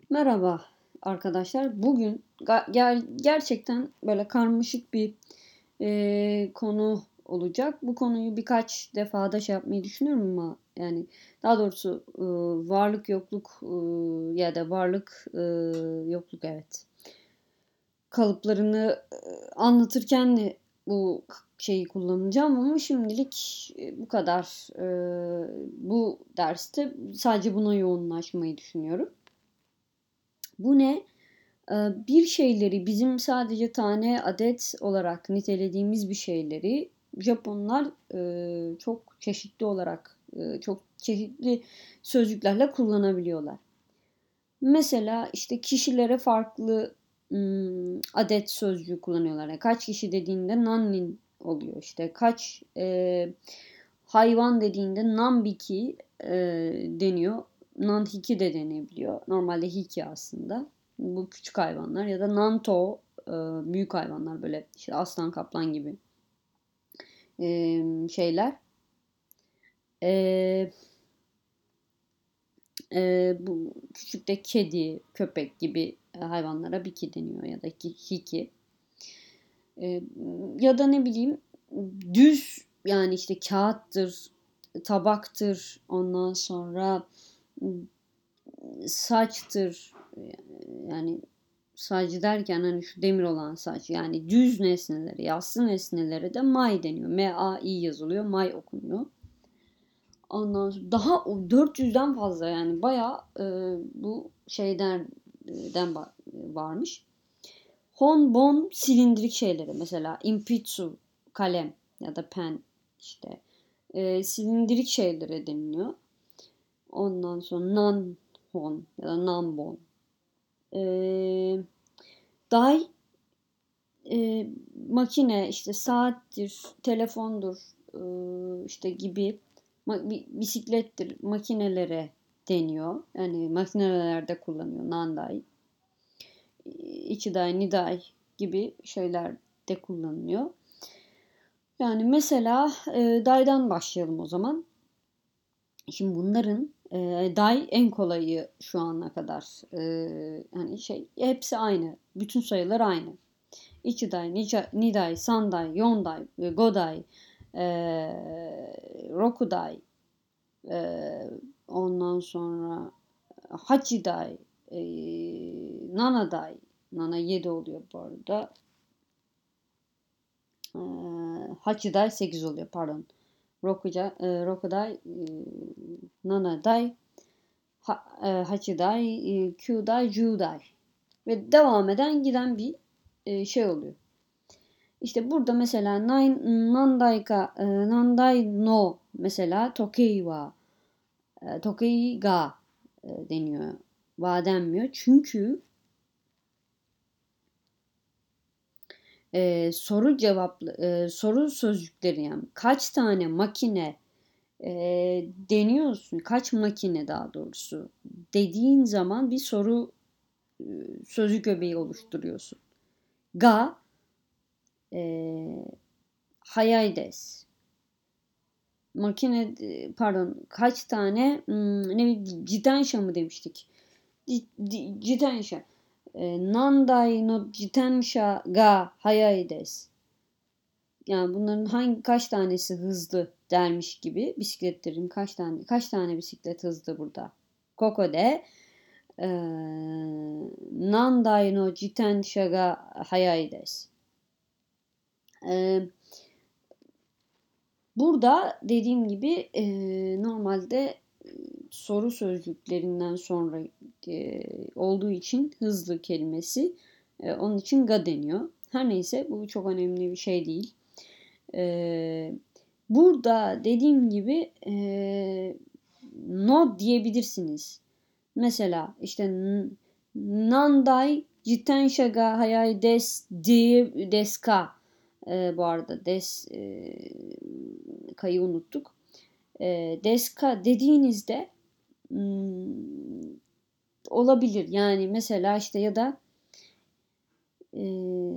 Merhaba arkadaşlar. Bugün gerçekten böyle karmaşık bir konu olacak. Bu konuyu birkaç defada şey yapmayı düşünüyorum ama yani daha doğrusu varlık yokluk ya da varlık yokluk evet kalıplarını anlatırken de bu şeyi kullanacağım ama şimdilik bu kadar. Bu derste sadece buna yoğunlaşmayı düşünüyorum. Bu ne? Bir şeyleri bizim sadece tane adet olarak nitelediğimiz bir şeyleri Japonlar çok çeşitli olarak çok çeşitli sözcüklerle kullanabiliyorlar. Mesela işte kişilere farklı adet sözcüğü kullanıyorlar. Yani kaç kişi dediğinde nannin oluyor. İşte kaç hayvan dediğinde nanbiki deniyor. Nanhiki de denebiliyor. Normalde hiki aslında. Bu küçük hayvanlar ya da nanto büyük hayvanlar böyle işte aslan kaplan gibi şeyler. E, Bu küçük de kedi, köpek gibi hayvanlara biki deniyor ya da hiki. E, Ya da ne bileyim düz yani işte kağıttır, tabaktır, ondan sonra saçtır yani saç derken hani şu demir olan saç yani düz nesneleri, yassı nesnelere de may deniyor. M-A-I yazılıyor, may okunuyor. Ondan sonra daha 400'den fazla yani bayağı bu varmış. Honbon silindirik şeyleri mesela impitsu kalem ya da pen işte silindirik şeylere deniliyor. Ondan sonra nanhon ya da nanbon. E, Dai makine işte saattir, telefondur işte gibi bisiklettir makinelere deniyor. Yani makinelerde kullanıyor nandai. Ichidai, nidai gibi şeyler de kullanılıyor. Yani mesela dai'den başlayalım o zaman. Şimdi bunların dai en kolayı şu ana kadar. Hani şey hepsi aynı. Bütün sayılar aynı. Ichidai, Nidai, Sandai, Yondai, Godai, Rokudai, e, ondan sonra Hachidai, Nanadai, Nana 7 oluyor bu arada. E, Hachidai 8 oluyor pardon. Rokudai, Nanadai, Hachidai, Kyudai, Judai ve devam eden giden bir şey oluyor. İşte burada mesela Nandai no mesela Tokei wa Tokei ga deniyor. Wa denmiyor. Çünkü soru sözcükleri yani kaç tane makine e, deniyorsun, kaç makine daha doğrusu dediğin zaman bir soru e, sözcük öbeği oluşturuyorsun. Ga hayai desu. Pardon kaç tane ne bileyim jitensha mı demiştik? Jitensha. Nandai no jitensha ga hayai desu. Yani bunların kaç tanesi hızlı dermiş gibi bisikletlerin kaç tane bisiklet hızlı burada. Koko de Nandai no jitensha ga hayai desu. Burada dediğim gibi normalde soru sözcüklerinden sonra olduğu için hızlı kelimesi onun için ga deniyor. Her neyse bu çok önemli bir şey değil. Burada dediğim gibi no diyebilirsiniz. Mesela işte Nandai jitensha ga hayai desu ka. Bu arada kayı unuttuk. Deska dediğinizde olabilir. Yani mesela işte ya da e,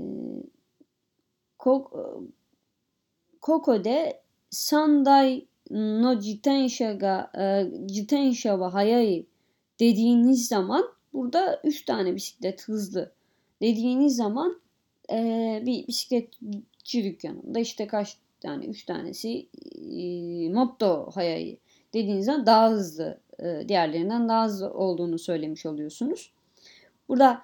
Koko de Sandai no jitensha wa hayai dediğiniz zaman burada 3 tane bisiklet hızlı dediğiniz zaman bir bisikletçi dükkanında işte kaç tane 3 tanesi Motto Hayai dediğiniz zaman daha hızlı, diğerlerinden daha hızlı olduğunu söylemiş oluyorsunuz. Burada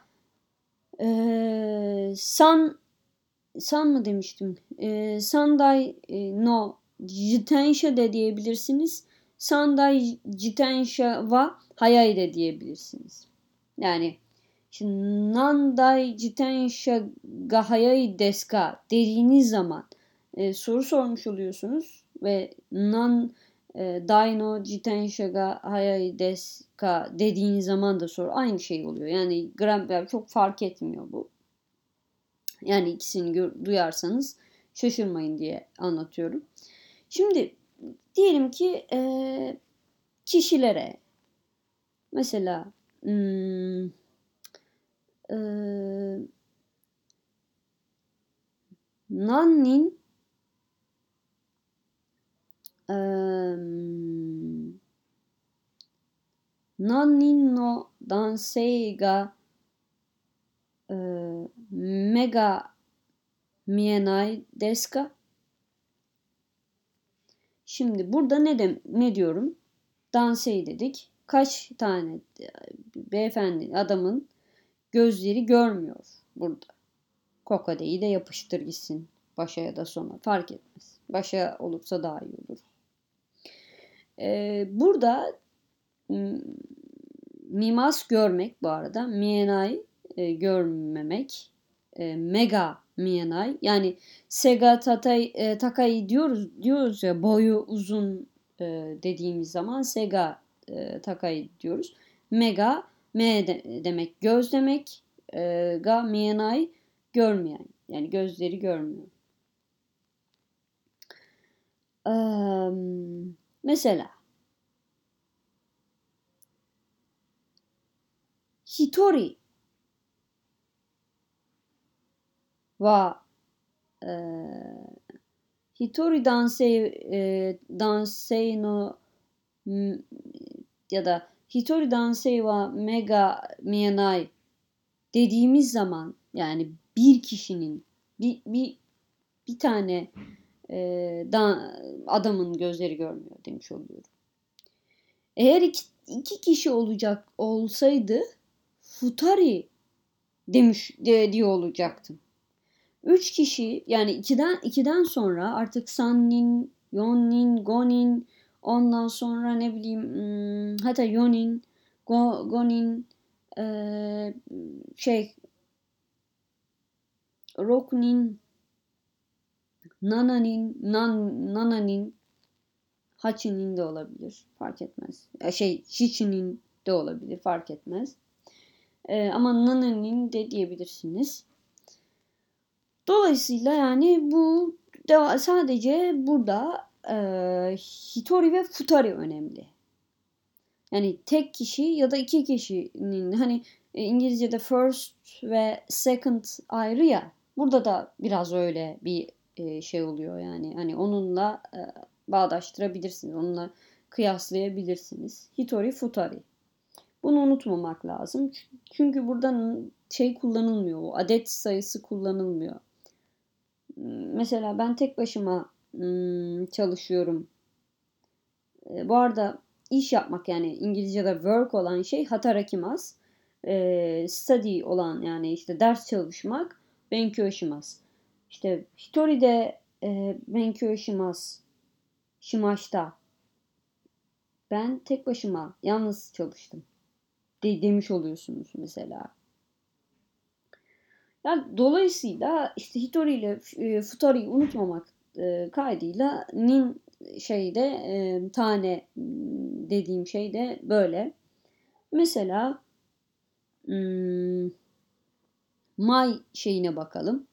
san mı demiştim? Sandai no jitensha de diyebilirsiniz. Sandai jitensha wa hayai de diyebilirsiniz. Yani şimdi nandai jitensha ga hayai desu ka dediğiniz zaman soru sormuş oluyorsunuz ve dai no jitensha ga hayai desu ka dediğiniz zaman da soru aynı şey oluyor. Yani gramer çok fark etmiyor bu. Yani ikisini duyarsanız şaşırmayın diye anlatıyorum. Şimdi diyelim ki kişilere mesela nannin nannin no dansei ga mega mienai desu ka? Şimdi burada ne diyorum? Dansei dedik. Kaç tane beyefendi adamın gözleri görmüyor burada. Kokadeyi de yapıştır gitsin. Başa ya da sona fark etmez. Başa olursa daha iyi olur. Burada mimas görmek bu arada. Mienai görmemek. Mega mienai. Yani Sega Takai diyoruz ya boyu uzun dediğimiz zaman Sega Takai diyoruz. Mega demek göz demek. Ga mienai görmeyen. Yani gözleri görmüyor. Mesela Hitori wa Hitori dansei no ya da Hitori dansei wa mega mienai dediğimiz zaman yani bir kişinin bir tane adamın gözleri görmüyor demiş oluyorum. Eğer iki kişi olsaydı futari diye olacaktım. 3 kişi yani ikiden sonra artık sannin, yonnin, gonin ondan sonra ne bileyim hatta yonin, gonin roknin, nananin, hachinin de olabilir. Fark etmez. Shichinin de olabilir. Fark etmez. Ama nananin de diyebilirsiniz. Dolayısıyla yani bu sadece burada hitori ve futari önemli. Yani tek kişi ya da iki kişinin hani İngilizce'de first ve second ayrı ya. Burada da biraz öyle bir şey oluyor yani. Hani onunla bağdaştırabilirsiniz. Onunla kıyaslayabilirsiniz. Hitori, futari. Bunu unutmamak lazım. Çünkü burada kullanılmıyor. O adet sayısı kullanılmıyor. Mesela ben tek başıma çalışıyorum. Bu arada iş yapmak yani İngilizce'de work olan şey hatarakimasu. Study olan yani işte ders çalışmak benkyou shimasu. İşte hitori de benkyou shimashita. Ben tek başıma yalnız çalıştım. Demiş oluyorsunuz mesela. Yani dolayısıyla işte hitori ile futari'yi unutmamak kaydıyla nin tane dediğim şey de böyle. Mesela May şeyine bakalım.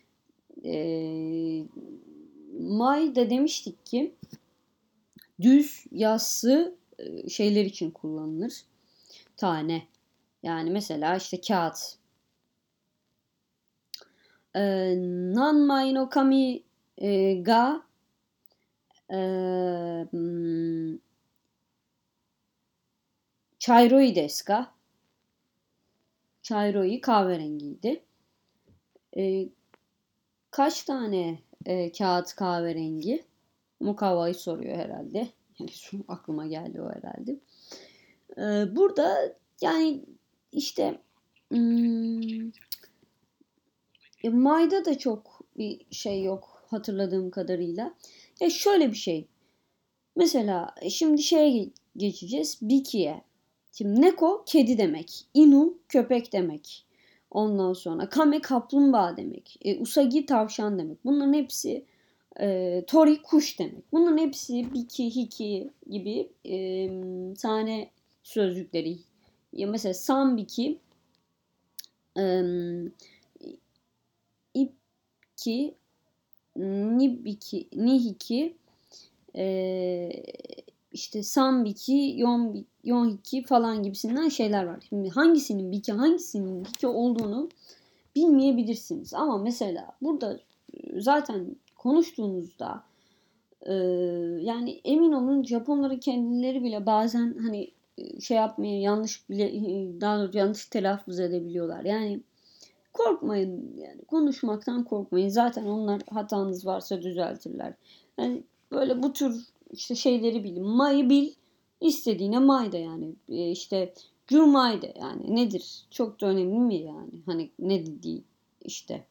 May da demiştik ki düz yassı şeyler için kullanılır. Tane. Yani mesela işte kağıt. Nanmai no kami ga chairoi desu ka? Chairoi kahverengiydi. Kaç tane kağıt kahverengi? Mukavva'yı soruyor herhalde. Yani şu aklıma geldi o herhalde. Burada yani işte May'da da çok bir şey yok hatırladığım kadarıyla. Ya şöyle bir şey. Mesela şimdi şeye geçeceğiz. Biki'ye. Şimdi Neko kedi demek. Inu köpek demek. Ondan sonra Kame kaplumbağa demek. Usagi tavşan demek. Bunların hepsi Tori kuş demek. Bunların hepsi Biki, Hiki gibi tane sözcükleri. Ya mesela Sambiki, İpki, Nibiki, Nihiki, işte Sambiki, Yonhiki falan gibisinden şeyler var. Şimdi hangisinin Biki, hangisinin Hiki olduğunu bilmeyebilirsiniz. Ama mesela burada zaten konuştuğunuzda yani emin olun Japonların kendileri bile bazen hani şey yapmaya yanlış bile daha doğrusu yanlış telaffuz edebiliyorlar. Yani korkmayın yani konuşmaktan korkmayın. Zaten onlar hatanız varsa düzeltirler. Yani böyle bu tür işte şeyleri bilin. May'ı bil, istediğine may da yani. İşte Jumay de yani nedir? Çok da önemli mi yani? Hani ne dediği işte.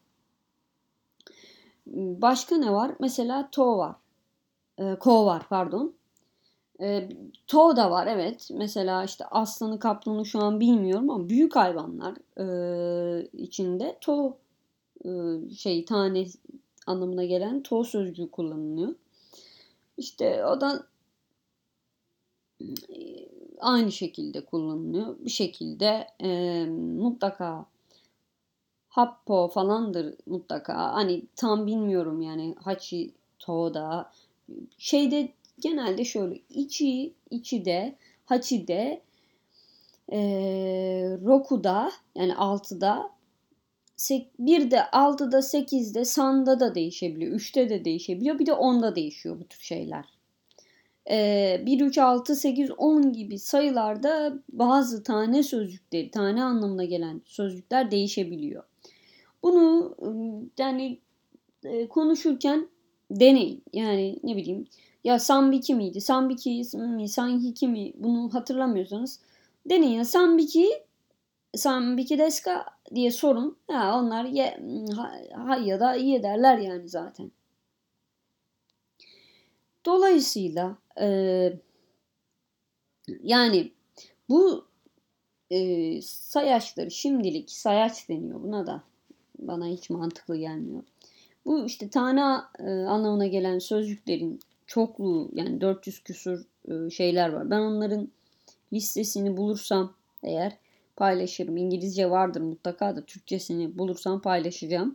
Başka ne var? Mesela to var. Ko var pardon. To da var evet. Mesela işte aslanı kaplanı şu an bilmiyorum ama büyük hayvanlar içinde to tane anlamına gelen to sözcüğü kullanılıyor. İşte o da aynı şekilde kullanılıyor. Bir şekilde mutlaka happo falandır mutlaka. Hani tam bilmiyorum yani hachi to da şeyde genelde şöyle içi de hachi de rokuda yani 6'da bir de 6'da 8'de sanda da değişebiliyor. 3'te de değişebiliyor. Bir de 10'da değişiyor bu tür şeyler. 1, 3, 6, 8, 10 gibi sayılarda bazı tane sözcükleri, tane anlamına gelen sözcükler değişebiliyor. Bunu yani konuşurken deneyin. Yani ne bileyim ya Sambiki miydi? Sambiki mi? Sanhiki mi? Bunu hatırlamıyorsanız deneyin. Ya Sambiki desu ka diye sorun. Ha, onlar hay ya da iyi ederler yani zaten. Dolayısıyla yani bu sayaçları şimdilik sayaç deniyor buna da. Bana hiç mantıklı gelmiyor. Bu işte tane anlamına gelen sözcüklerin çokluğu yani 400 küsur şeyler var. Ben onların listesini bulursam eğer paylaşırım. İngilizce vardır mutlaka da Türkçesini bulursam paylaşacağım.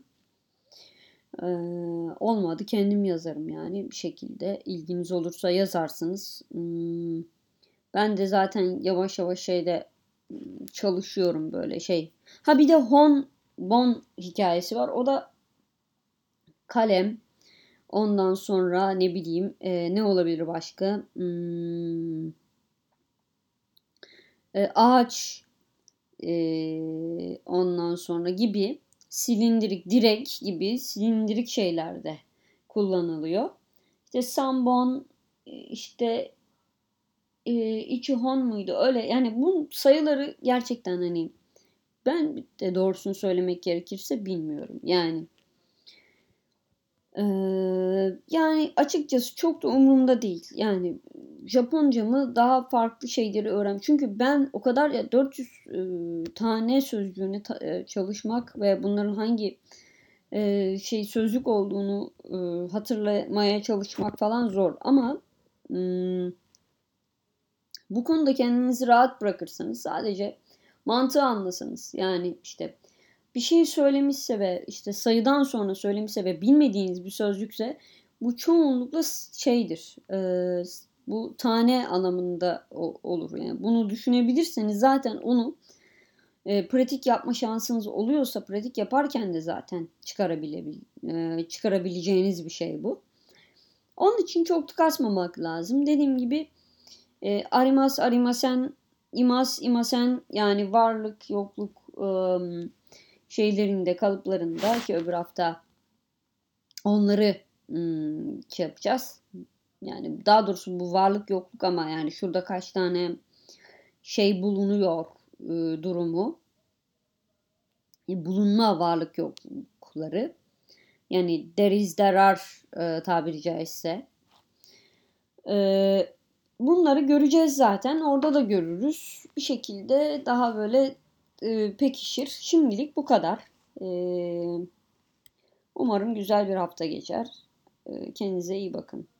Olmadı kendim yazarım yani bir şekilde. İlginiz olursa yazarsınız. Ben de zaten yavaş yavaş çalışıyorum böyle şey. Ha bir de Bon hikayesi var. O da kalem. Ondan sonra ne bileyim ne olabilir başka? Ağaç ondan sonra gibi direk gibi silindirik şeylerde kullanılıyor. İşte Sambon işte Ichihon muydu öyle yani bu sayıları gerçekten hani ben de doğrusunu söylemek gerekirse bilmiyorum. Yani açıkçası çok da umurumda değil. Yani Japonca mı daha farklı şeyleri öğren. Çünkü ben o kadar ya 400 tane sözcüğüne çalışmak ve bunların hangi sözcük olduğunu hatırlamaya çalışmak falan zor. Ama bu konuda kendinizi rahat bırakırsanız sadece mantığı anlasanız yani işte bir şey söylemişse ve işte sayıdan sonra söylemişse ve bilmediğiniz bir sözcükse bu çoğunlukla şeydir. Bu tane anlamında olur. Yani bunu düşünebilirseniz zaten onu pratik yapma şansınız oluyorsa pratik yaparken de zaten çıkarabileceğiniz bir şey bu. Onun için çok kasmamak lazım. Dediğim gibi arimas, arimasen, imas, imasen yani varlık, yokluk şeylerinde, kalıplarında ki öbür hafta onları şey yapacağız. Yani daha doğrusu bu varlık yokluk ama yani şurada kaç tane şey bulunuyor durumu. Bulunma varlık yoklukları. Yani there is there are tabiri caizse. Bunları göreceğiz zaten. Orada da görürüz. Bir şekilde daha böyle pekişir. Şimdilik bu kadar. Umarım güzel bir hafta geçer. Kendinize iyi bakın.